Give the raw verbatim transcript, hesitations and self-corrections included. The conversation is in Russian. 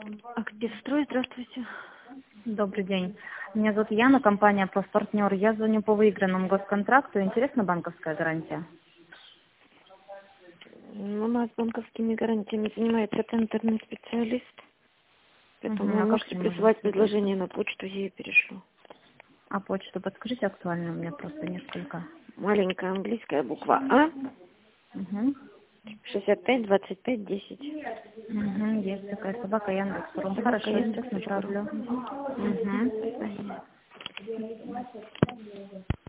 Активстрой, здравствуйте. Добрый день. Меня зовут Яна, компания «Профпартнер». Я звоню по выигранному госконтракту. Интересна банковская гарантия? Ну, У нас банковскими гарантиями занимается тендерный специалист. Поэтому Мгм. вы А как с можете ним можно присылать связаться? предложение на почту, я ее перешлю. А почту подскажите актуальную, у меня просто несколько. Маленькая английская буква А, Угу. шестьдесят пять двадцать пять десять. Угу. Есть такая собака Яндекс.ру. Собака Хорошо, сейчас Яндекс.ру. направлю. Мгм. До Угу. свидания.